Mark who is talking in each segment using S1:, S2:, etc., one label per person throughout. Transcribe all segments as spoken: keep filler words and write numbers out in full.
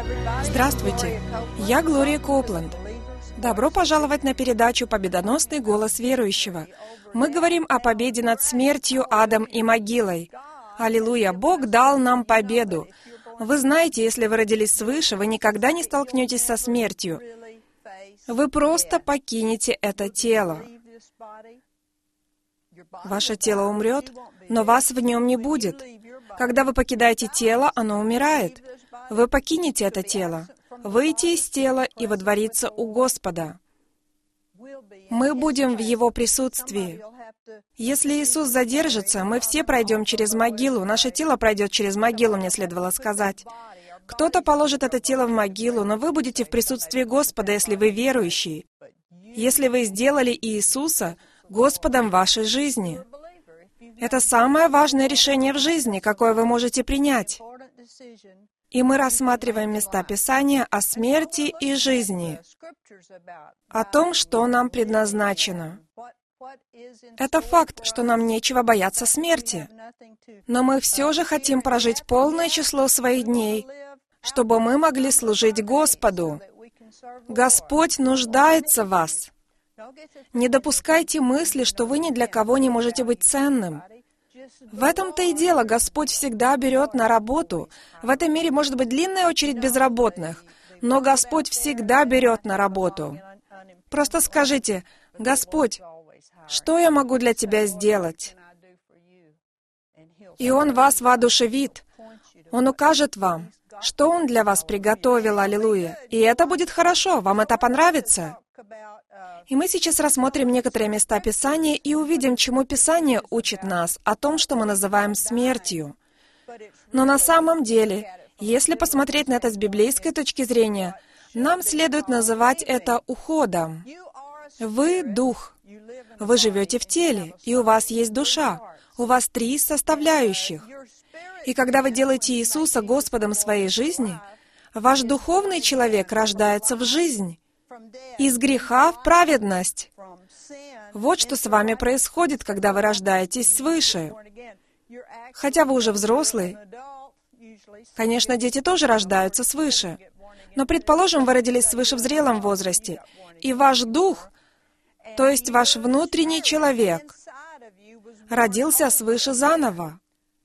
S1: Здравствуйте, я Глория Копланд. Добро пожаловать на передачу «Победоносный голос верующего». Мы говорим о победе над смертью, адом и могилой. Аллилуйя! Бог дал нам победу. Вы знаете, если вы родились свыше, вы никогда не столкнетесь со смертью. Вы просто покинете это тело. Ваше тело умрет, но вас в нем не будет. Когда вы покидаете тело, оно умирает. Вы покинете это тело, выйти из тела и водвориться у Господа. Мы будем в Его присутствии. Если Иисус задержится, мы все пройдем через могилу. Наше тело пройдет через могилу, мне следовало сказать. Кто-то положит это тело в могилу, но вы будете в присутствии Господа, если вы верующий. Если вы сделали Иисуса Господом вашей жизни. Это самое важное решение в жизни, какое вы можете принять. И мы рассматриваем места Писания о смерти и жизни, о том, что нам предназначено. Это факт, что нам нечего бояться смерти. Но мы все же хотим прожить полное число своих дней, чтобы мы могли служить Господу. Господь нуждается в вас. Не допускайте мысли, что вы ни для кого не можете быть ценным. В этом-то и дело, Господь всегда берет на работу. В этом мире может быть длинная очередь безработных, но Господь всегда берет на работу. Просто скажите: «Господь, что я могу для Тебя сделать?» И Он вас воодушевит. Он укажет вам, что Он для вас приготовил, аллилуйя. И это будет хорошо, вам это понравится. И мы сейчас рассмотрим некоторые места Писания и увидим, чему Писание учит нас о том, что мы называем смертью. Но на самом деле, если посмотреть на это с библейской точки зрения, нам следует называть это уходом. Вы — дух. Вы живете в теле, и у вас есть душа. У вас три составляющих. И когда вы делаете Иисуса Господом своей жизни, ваш духовный человек рождается в жизнь. Из греха в праведность. Вот что с вами происходит, когда вы рождаетесь свыше. Хотя вы уже взрослый. Конечно, дети тоже рождаются свыше. Но, предположим, вы родились свыше в зрелом возрасте, и ваш дух, то есть ваш внутренний человек, родился свыше заново.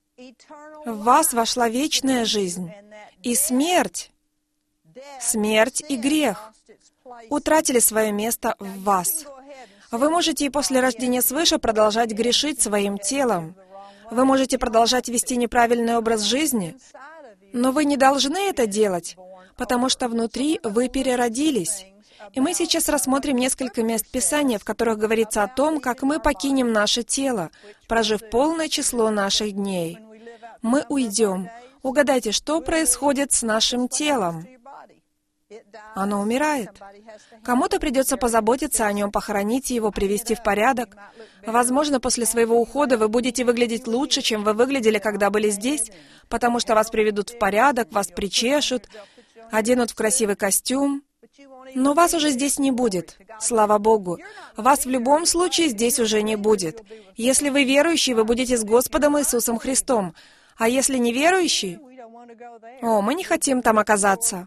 S1: В вас вошла вечная жизнь, и смерть, смерть и грех утратили свое место в вас. Вы можете и после рождения свыше продолжать грешить своим телом. Вы можете продолжать вести неправильный образ жизни, но вы не должны это делать, потому что внутри вы переродились. И мы сейчас рассмотрим несколько мест Писания, в которых говорится о том, как мы покинем наше тело, прожив полное число наших дней. Мы уйдем. Угадайте, что происходит с нашим телом? Оно умирает. Кому-то придется позаботиться о нем, похоронить его, привести в порядок. Возможно, после своего ухода вы будете выглядеть лучше, чем вы выглядели, когда были здесь, потому что вас приведут в порядок, вас причешут, оденут в красивый костюм. Но вас уже здесь не будет, слава Богу. Вас в любом случае здесь уже не будет. Если вы верующий, вы будете с Господом Иисусом Христом. А если не верующий, о, мы не хотим там оказаться.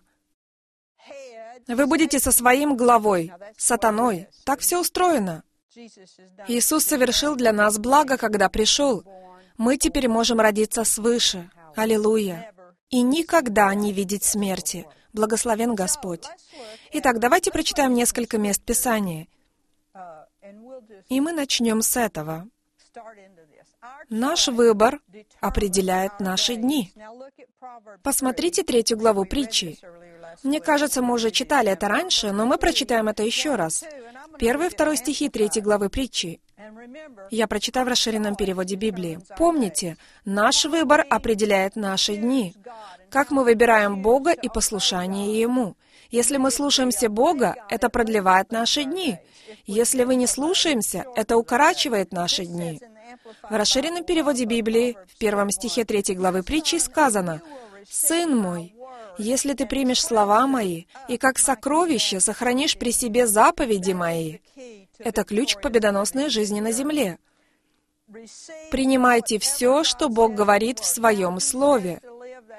S1: Вы будете со своим главой, сатаной. Так все устроено. Иисус совершил для нас благо, когда пришел. Мы теперь можем родиться свыше. Аллилуйя. И никогда не видеть смерти. Благословен Господь. Итак, давайте прочитаем несколько мест Писания. И мы начнем с этого. Наш выбор определяет наши дни. Посмотрите третью главу притчи. Мне кажется, мы уже читали это раньше, но мы прочитаем это еще раз. Первый и второй стихи третьей главы притчи. Я прочитаю в расширенном переводе Библии. Помните, наш выбор определяет наши дни. Как мы выбираем Бога и послушание Ему. Если мы слушаемся Бога, это продлевает наши дни. Если вы не слушаемся, это укорачивает наши дни. В расширенном переводе Библии, в первом стихе третьей главы притчи сказано: «Сын мой, если ты примешь слова мои и как сокровище сохранишь при себе заповеди мои». Это ключ к победоносной жизни на земле. Принимайте все, что Бог говорит в Своем Слове.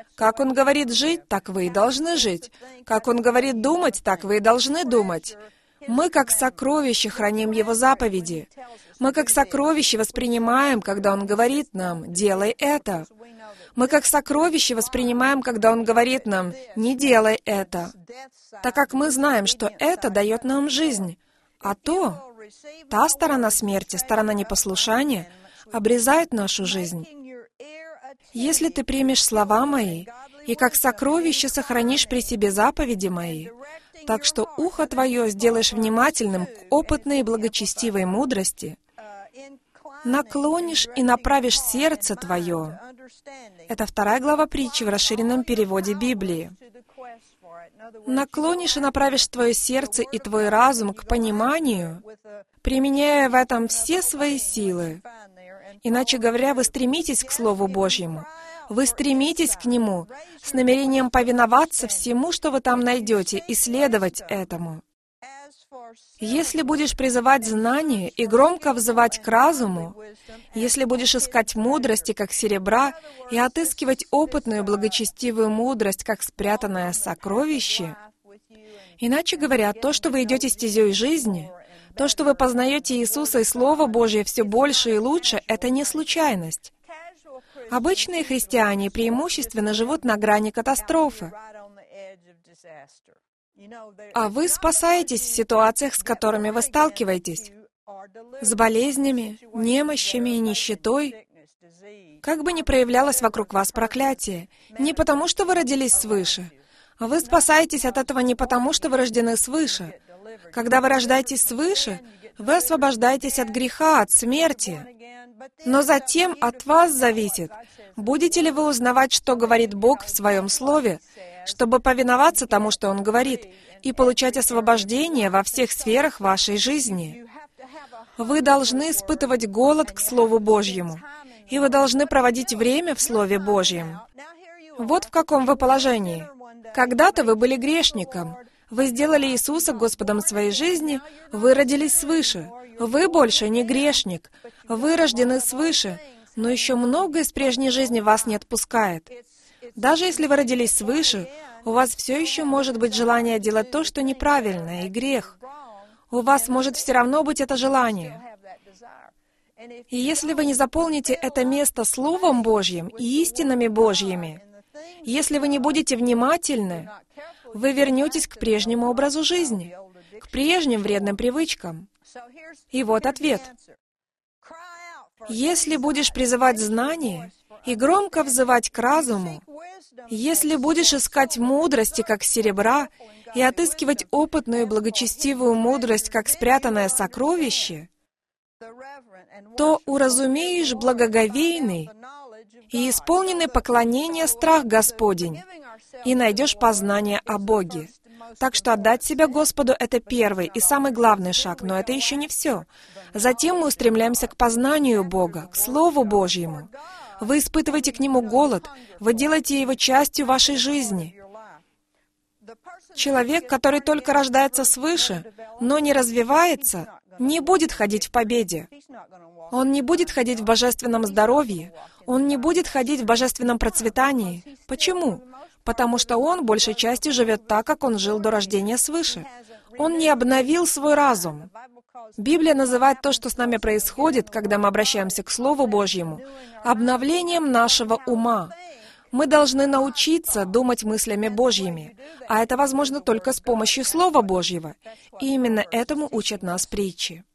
S1: Как Он говорит жить, так вы и должны жить. Как Он говорит думать, так вы и должны думать. Мы как сокровище храним Его заповеди. Мы как сокровище воспринимаем, когда Он говорит нам «делай это». Мы как сокровище воспринимаем, когда Он говорит нам «не делай это», так как мы знаем, что это дает нам жизнь, а то, та сторона смерти, сторона непослушания, обрезает нашу жизнь. Если ты примешь слова мои и как сокровище сохранишь при себе заповеди мои, так что ухо твое сделаешь внимательным к опытной и благочестивой мудрости, наклонишь и направишь сердце твое. Это вторая глава притчи в расширенном переводе Библии. Наклонишь и направишь твое сердце и твой разум к пониманию, применяя в этом все свои силы. Иначе говоря, вы стремитесь к Слову Божьему. Вы стремитесь к Нему с намерением повиноваться всему, что вы там найдете, и следовать этому. Если будешь призывать знание и громко взывать к разуму, если будешь искать мудрости, как серебра, и отыскивать опытную благочестивую мудрость, как спрятанное сокровище, иначе говоря, то, что вы идете стезей жизни, то, что вы познаете Иисуса и Слово Божье все больше и лучше, это не случайность. Обычные христиане преимущественно живут на грани катастрофы. А вы спасаетесь в ситуациях, с которыми вы сталкиваетесь, с болезнями, немощами и нищетой. Как бы ни проявлялось вокруг вас проклятие, не потому, что вы родились свыше. Вы спасаетесь от этого не потому, что вы рождены свыше. Когда вы рождаетесь свыше, вы освобождаетесь от греха, от смерти. Но затем от вас зависит, будете ли вы узнавать, что говорит Бог в Своем Слове, чтобы повиноваться тому, что Он говорит, и получать освобождение во всех сферах вашей жизни. Вы должны испытывать голод к Слову Божьему, и вы должны проводить время в Слове Божьем. Вот в каком вы положении. Когда-то вы были грешником. Вы сделали Иисуса Господом своей жизни, вы родились свыше. Вы больше не грешник. Вы рождены свыше, но еще многое из прежней жизни вас не отпускает. Даже если вы родились свыше, у вас все еще может быть желание делать то, что неправильно, и грех. У вас может все равно быть это желание. И если вы не заполните это место Словом Божьим и истинами Божьими, если вы не будете внимательны, вы вернетесь к прежнему образу жизни, к прежним вредным привычкам. И вот ответ. Если будешь призывать знание и громко взывать к разуму, если будешь искать мудрости, как серебра, и отыскивать опытную и благочестивую мудрость, как спрятанное сокровище, то уразумеешь благоговейный и исполненный поклонения страх Господень, и найдешь познание о Боге. Так что отдать себя Господу — это первый и самый главный шаг, но это еще не все. Затем мы устремляемся к познанию Бога, к Слову Божьему. Вы испытываете к Нему голод, вы делаете Его частью вашей жизни. Человек, который только рождается свыше, но не развивается, не будет ходить в победе. Он не будет ходить в божественном здоровье, он не будет ходить в божественном процветании. Почему? Потому что он большей частью живет так, как он жил до рождения свыше. Он не обновил свой разум. Библия называет то, что с нами происходит, когда мы обращаемся к Слову Божьему, обновлением нашего ума. Мы должны научиться думать мыслями Божьими, а это возможно только с помощью Слова Божьего. И именно этому учат нас притчи.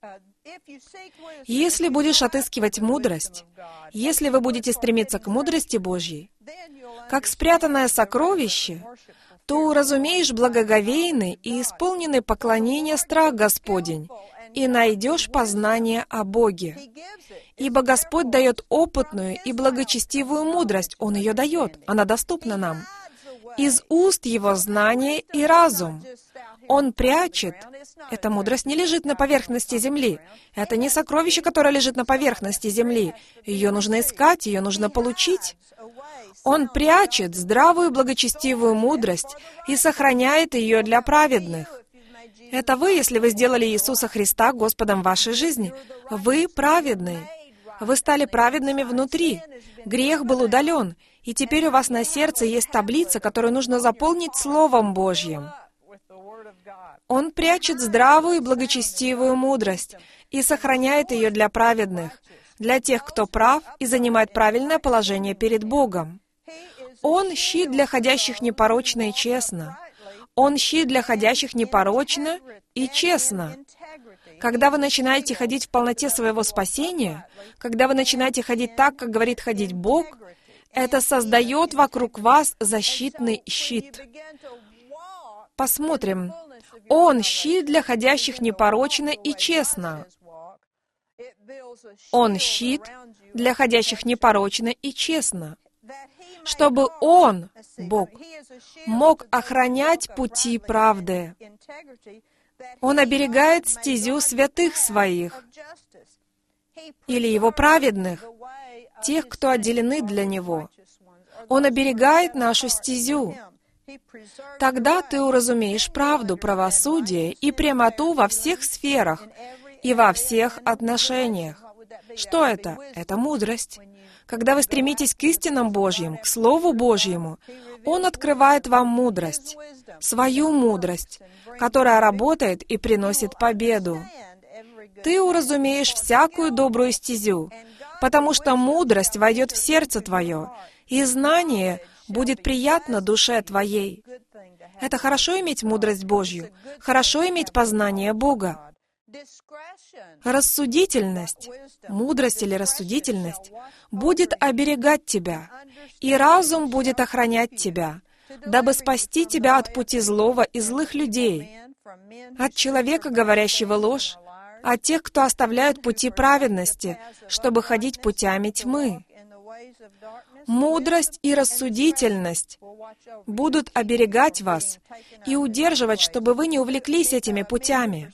S1: Если будешь отыскивать мудрость, если вы будете стремиться к мудрости Божьей, как спрятанное сокровище, то уразумеешь благоговейный и исполненный поклонения страх Господень, и найдешь познание о Боге. Ибо Господь дает опытную и благочестивую мудрость. Он ее дает, она доступна нам. Из уст Его знание и разум. Он прячет. Эта мудрость не лежит на поверхности земли. Это не сокровище, которое лежит на поверхности земли. Ее нужно искать, ее нужно получить. Он прячет здравую благочестивую мудрость и сохраняет ее для праведных. Это вы, если вы сделали Иисуса Христа Господом вашей жизни. Вы праведны. Вы стали праведными внутри. Грех был удален. И теперь у вас на сердце есть таблица, которую нужно заполнить Словом Божьим. Он прячет здравую и благочестивую мудрость и сохраняет ее для праведных, для тех, кто прав и занимает правильное положение перед Богом. Он щит для ходящих непорочно и честно. Он щит для ходящих непорочно и честно. Когда вы начинаете ходить в полноте своего спасения, когда вы начинаете ходить так, как говорит ходить Бог, это создает вокруг вас защитный щит. Посмотрим. Он щит для ходящих непорочно и честно. Он щит для ходящих непорочно и честно, чтобы Он, Бог, мог охранять пути правды. Он оберегает стезю святых Своих, или Его праведных, тех, кто отделены для Него. Он оберегает нашу стезю. Тогда ты уразумеешь правду, правосудие и прямоту во всех сферах и во всех отношениях. Что это? Это мудрость. Когда вы стремитесь к истинам Божьим, к Слову Божьему, Он открывает вам мудрость, свою мудрость, которая работает и приносит победу. Ты уразумеешь всякую добрую стезю, потому что мудрость войдет в сердце твое, и знание будет приятно душе твоей. Это хорошо иметь мудрость Божью, хорошо иметь познание Бога. Рассудительность, мудрость или рассудительность будет оберегать тебя, и разум будет охранять тебя, дабы спасти тебя от пути злого и злых людей, от человека, говорящего ложь, от тех, кто оставляют пути праведности, чтобы ходить путями тьмы. Мудрость и рассудительность будут оберегать вас и удерживать, чтобы вы не увлеклись этими путями.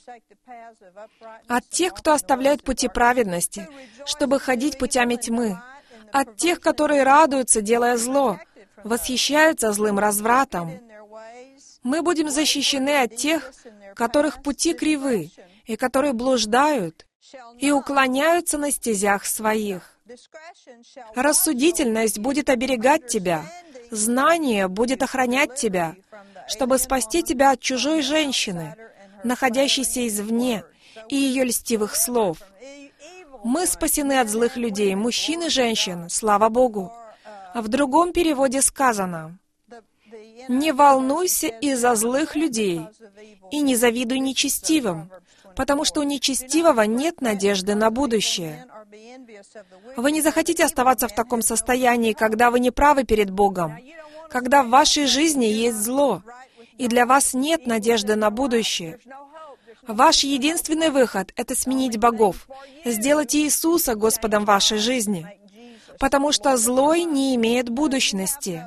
S1: От тех, кто оставляет пути праведности, чтобы ходить путями тьмы. От тех, которые радуются, делая зло, восхищаются злым развратом. Мы будем защищены от тех, которых пути кривы, и которые блуждают и уклоняются на стезях своих. Рассудительность будет оберегать тебя, знание будет охранять тебя, чтобы спасти тебя от чужой женщины, находящейся извне, и ее льстивых слов. Мы спасены от злых людей, мужчин и женщин, слава Богу. А в другом переводе сказано: «Не волнуйся из-за злых людей, и не завидуй нечестивым, потому что у нечестивого нет надежды на будущее». Вы не захотите оставаться в таком состоянии, когда вы не правы перед Богом, когда в вашей жизни есть зло, и для вас нет надежды на будущее. Ваш единственный выход — это сменить богов, сделать Иисуса Господом вашей жизни, потому что злой не имеет будущности.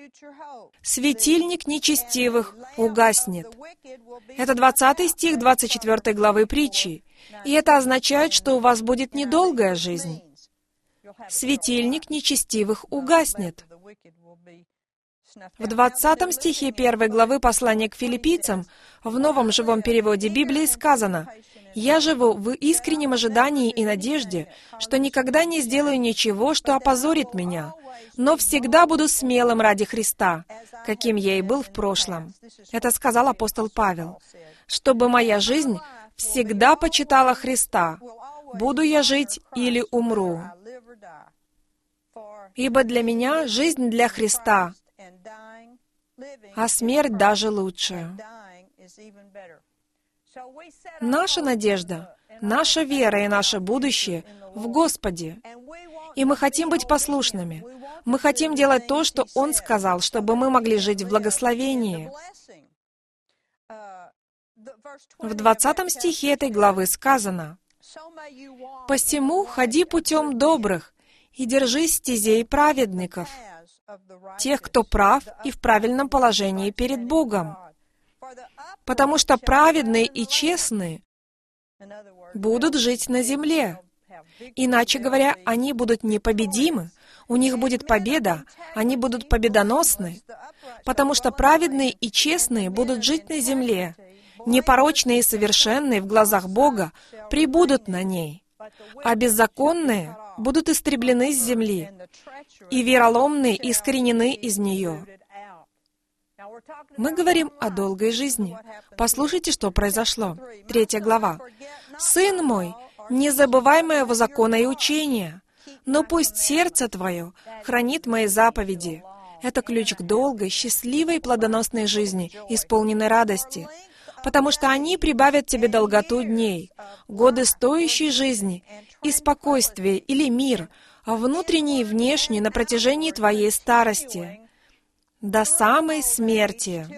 S1: Светильник нечестивых угаснет. Это двадцатый стих двадцать четвёртой главы притчи. И это означает, что у вас будет недолгая жизнь. Светильник нечестивых угаснет. В двадцатом стихе первой главы послания к филиппийцам в новом живом переводе Библии сказано: «Я живу в искреннем ожидании и надежде, что никогда не сделаю ничего, что опозорит меня, но всегда буду смелым ради Христа, каким я и был в прошлом». Это сказал апостол Павел. «Чтобы моя жизнь всегда почитала Христа, буду я жить или умру. Ибо для меня жизнь для Христа, а смерть даже лучше». Наша надежда, наша вера и наше будущее в Господе. И мы хотим быть послушными. Мы хотим делать то, что Он сказал, чтобы мы могли жить в благословении. В двадцатом стихе этой главы сказано: «Посему ходи путем добрых и держись стезей праведников, тех, кто прав и в правильном положении перед Богом. Потому что праведные и честные будут жить на земле. Иначе говоря, они будут непобедимы, у них будет победа, они будут победоносны, потому что праведные и честные будут жить на земле, непорочные и совершенные в глазах Бога пребудут на ней, а беззаконные будут истреблены с земли, и вероломные искоренены из нее. Мы говорим о долгой жизни. Послушайте, что произошло. Третья глава. «Сын мой, не забывай моего закона и учения, но пусть сердце твое хранит мои заповеди». Это ключ к долгой, счастливой и плодоносной жизни, исполненной радости, потому что они прибавят тебе долготу дней, годы стоящей жизни и спокойствие или мир, внутренний и внешний, на протяжении твоей старости, до самой смерти.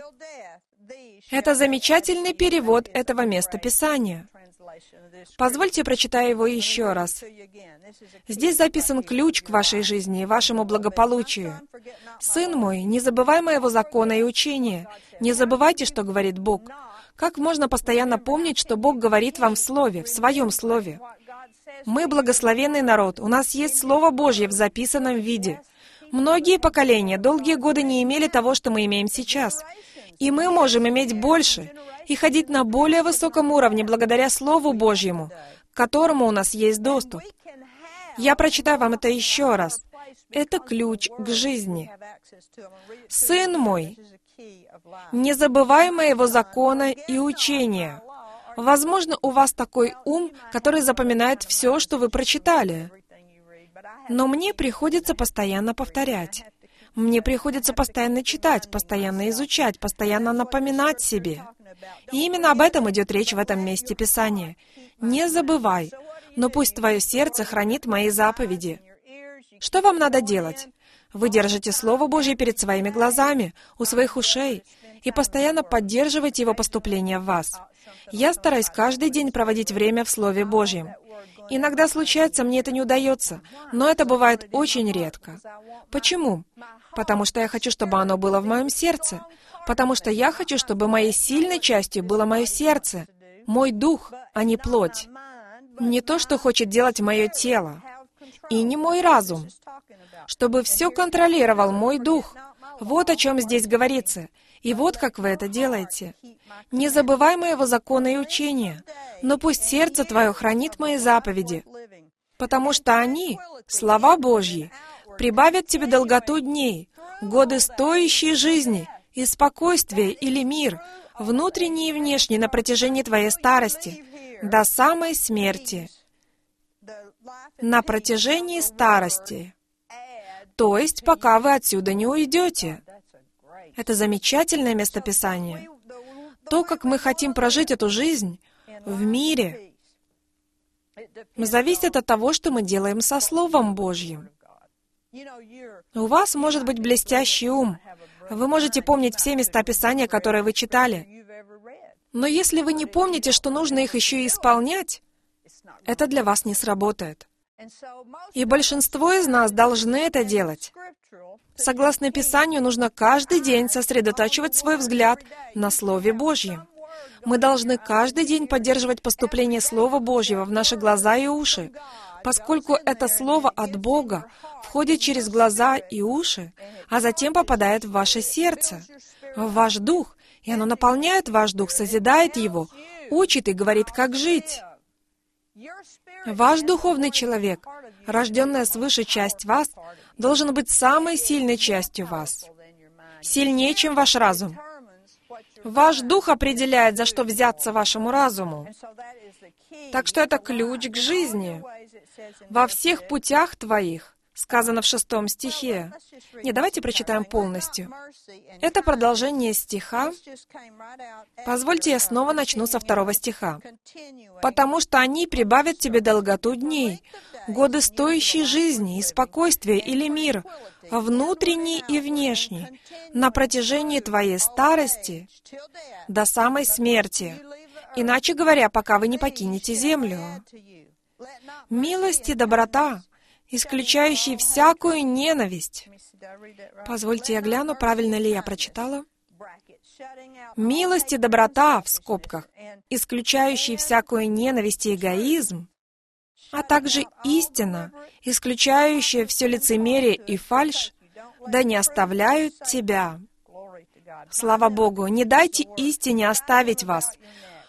S1: Это замечательный перевод этого места Писания. Позвольте прочитаю его еще раз. Здесь записан ключ к вашей жизни и вашему благополучию. «Сын мой, не забывай моего закона и учения. Не забывайте, что говорит Бог». Как можно постоянно помнить, что Бог говорит вам в Слове, в Своем Слове? Мы благословенный народ, у нас есть Слово Божье в записанном виде. Многие поколения долгие годы не имели того, что мы имеем сейчас. И мы можем иметь больше и ходить на более высоком уровне благодаря Слову Божьему, к которому у нас есть доступ. Я прочитаю вам это еще раз. Это ключ к жизни. «Сын мой, не забывай моего закона и учения». Возможно, у вас такой ум, который запоминает все, что вы прочитали. Но мне приходится постоянно повторять. Мне приходится постоянно читать, постоянно изучать, постоянно напоминать себе. И именно об этом идет речь в этом месте Писания. «Не забывай, но пусть твое сердце хранит мои заповеди». Что вам надо делать? Вы держите Слово Божье перед своими глазами, у своих ушей, и постоянно поддерживаете его поступление в вас. Я стараюсь каждый день проводить время в Слове Божьем. Иногда случается, мне это не удается, но это бывает очень редко. Почему? Потому что я хочу, чтобы оно было в моем сердце. Потому что я хочу, чтобы моей сильной частью было мое сердце, мой дух, а не плоть. Не то, что хочет делать мое тело. И не мой разум. Чтобы все контролировал мой дух. Вот о чем здесь говорится. И вот как вы это делаете. «Не забывай моего закона и учения, но пусть сердце твое хранит мои заповеди, потому что они, слова Божьи, прибавят тебе долготу дней, годы стоящей жизни и спокойствие или мир, внутренний и внешний на протяжении твоей старости, до самой смерти». На протяжении старости. То есть, пока вы отсюда не уйдете. Это замечательное местописание. То, как мы хотим прожить эту жизнь в мире, зависит от того, что мы делаем со Словом Божьим. У вас может быть блестящий ум. Вы можете помнить все места Писания, которые вы читали. Но если вы не помните, что нужно их еще и исполнять, это для вас не сработает. И большинство из нас должны это делать. Согласно Писанию, нужно каждый день сосредотачивать свой взгляд на Слове Божьем. Мы должны каждый день поддерживать поступление Слова Божьего в наши глаза и уши, поскольку это Слово от Бога входит через глаза и уши, а затем попадает в ваше сердце, в ваш дух, и оно наполняет ваш дух, созидает его, учит и говорит, как жить. Ваш духовный человек, рожденная свыше часть вас, должен быть самой сильной частью вас. Сильнее, чем ваш разум. Ваш дух определяет, за что взяться вашему разуму. Так что это ключ к жизни. «Во всех путях твоих», сказано в шестом стихе. Не, давайте прочитаем полностью. Это продолжение стиха. Позвольте, я снова начну со второго стиха. «Потому что они прибавят тебе долготу дней, годы стоящей жизни и спокойствия или мир, внутренний и внешний, на протяжении твоей старости до самой смерти, иначе говоря, пока вы не покинете землю. Милость и доброта, исключающие всякую ненависть». Позвольте, я гляну, правильно ли я прочитала. «Милость и доброта, в скобках, исключающие всякую ненависть и эгоизм, а также истина, исключающая все лицемерие и фальшь, да не оставляют тебя». Слава Богу, не дайте истине оставить вас.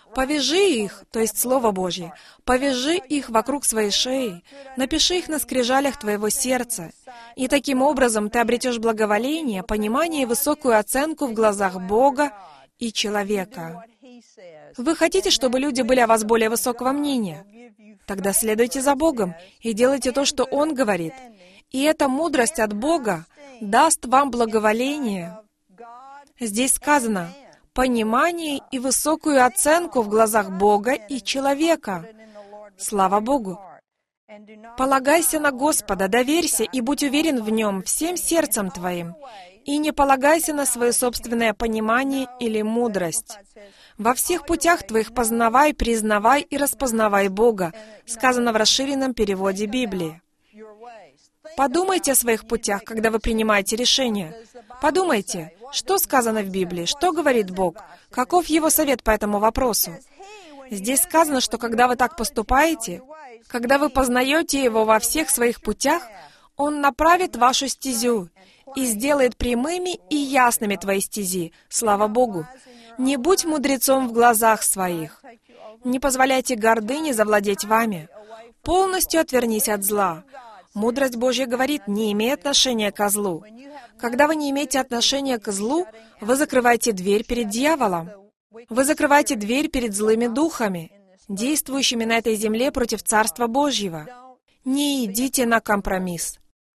S1: Повяжи их, то есть Слово Божье, повяжи их вокруг своей шеи, напиши их на скрижалях твоего сердца, и таким образом ты обретешь благоволение, понимание и высокую оценку в глазах Бога и человека. Вы хотите, чтобы люди были о вас более высокого мнения? Тогда следуйте за Богом и делайте то, что Он говорит. И эта мудрость от Бога даст вам благоволение. Здесь сказано «понимание и высокую оценку в глазах Бога и человека». Слава Богу! Полагайся на Господа, доверься и будь уверен в Нем всем сердцем твоим, и не полагайся на свое собственное понимание или мудрость. Во всех путях твоих познавай, признавай и распознавай Бога, сказано в расширенном переводе Библии. Подумайте о своих путях, когда вы принимаете решения. Подумайте, что сказано в Библии, что говорит Бог, каков Его совет по этому вопросу. Здесь сказано, что когда вы так поступаете, когда вы познаете Его во всех своих путях, Он направит вашу стезю и сделает прямыми и ясными твои стези. Слава Богу! Не будь мудрецом в глазах своих. Не позволяйте гордыне завладеть вами. Полностью отвернись от зла. Мудрость Божья говорит, не имей отношения к злу. Когда вы не имеете отношения к злу, вы закрываете дверь перед дьяволом. Вы закрываете дверь перед злыми духами, действующими на этой земле против Царства Божьего. Не идите на компромисс.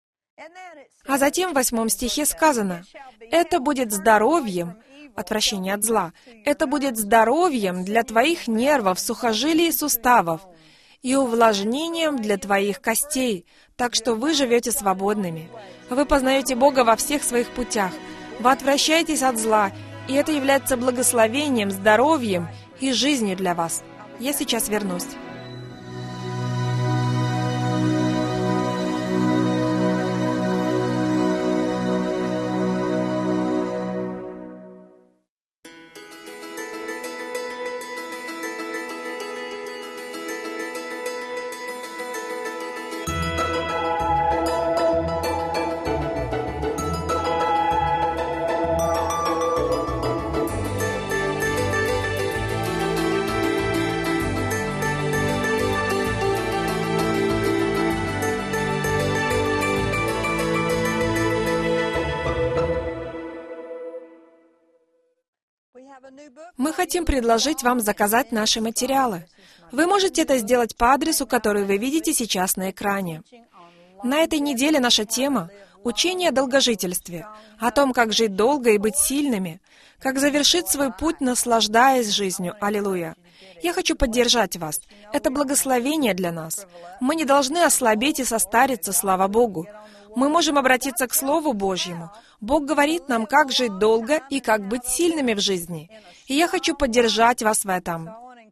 S1: А затем в восьмом стихе сказано, «Это будет здоровьем», отвращение от зла, «это будет здоровьем для твоих нервов, сухожилий и суставов, и увлажнением для твоих костей, так что вы живете свободными. Вы познаете Бога во всех своих путях, вы отвращаетесь от зла, и это является благословением, здоровьем и жизнью для вас». Я сейчас вернусь. Мы хотим предложить вам заказать наши материалы. Вы можете это сделать по адресу, который вы видите сейчас на экране. На этой неделе наша тема — учение о долгожительстве, о том, как жить долго и быть сильными, как завершить свой путь, наслаждаясь жизнью. Аллилуйя! Я хочу поддержать вас. Это благословение для нас. Мы не должны ослабеть и состариться, слава Богу. Мы можем обратиться к Слову Божьему. Бог говорит нам, как жить долго и как быть сильными в жизни. И я хочу поддержать вас в этом.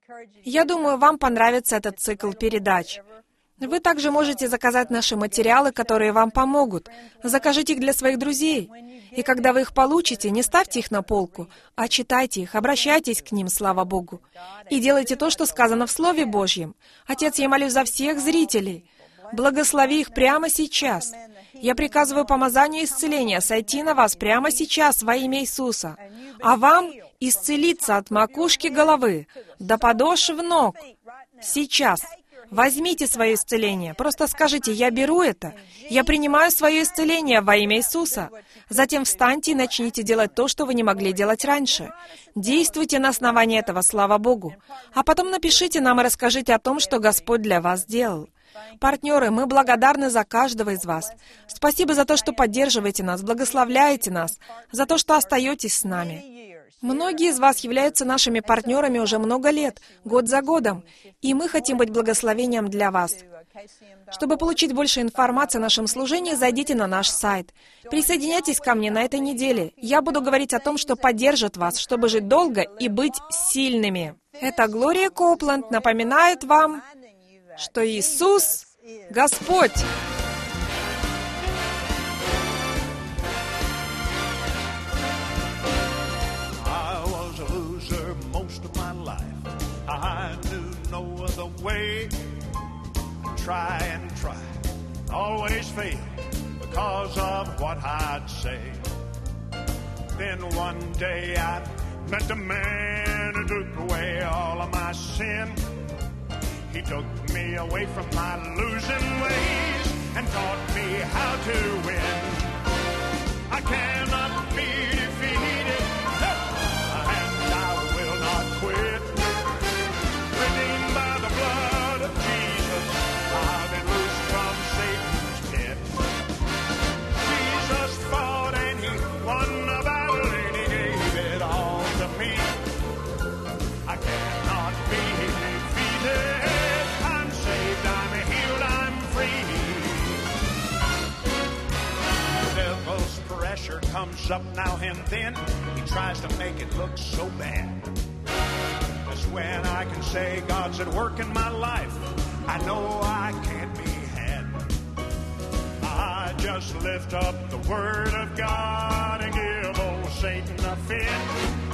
S1: Я думаю, вам понравится этот цикл передач. Вы также можете заказать наши материалы, которые вам помогут. Закажите их для своих друзей. И когда вы их получите, не ставьте их на полку, а читайте их, обращайтесь к ним, слава Богу. И делайте то, что сказано в Слове Божьем. Отец, я молюсь за всех зрителей. Благослови их прямо сейчас. Я приказываю помазанию исцеления сойти на вас прямо сейчас во имя Иисуса. А вам исцелиться от макушки головы до подошв ног. Сейчас. Возьмите свое исцеление. Просто скажите, я беру это. Я принимаю свое исцеление во имя Иисуса. Затем встаньте и начните делать то, что вы не могли делать раньше. Действуйте на основании этого, слава Богу. А потом напишите нам и расскажите о том, что Господь для вас сделал. Партнеры, мы благодарны за каждого из вас. Спасибо за то, что поддерживаете нас, благословляете нас, за то, что остаетесь с нами. Многие из вас являются нашими партнерами уже много лет, год за годом, и мы хотим быть благословением для вас. Чтобы получить больше информации о нашем служении, зайдите на наш сайт. Присоединяйтесь ко мне на этой неделе. Я буду говорить о том, что поддержит вас, чтобы жить долго и быть сильными. Это Глория Копланд напоминает вам, что Иисус — Господь.
S2: I knew no other way. Try and try, always fail because of what I'd say. Then one day I met the man who took away all of my sin. He took me away from my losing ways and taught me how to win. I cannot be defeated, and I will not quit. Redeemed by the blood of Jesus, I've been loosed from Satan's pit. Jesus fought and he won the battle and he gave it all to me. I cannot be defeated. I'm saved, I'm healed, I'm free. The devil's pressure comes up now and then. He tries to make it look so bad. That's when I can say God's at work in my life. I know I can't be had. I just lift up the word of God and give old Satan a fit.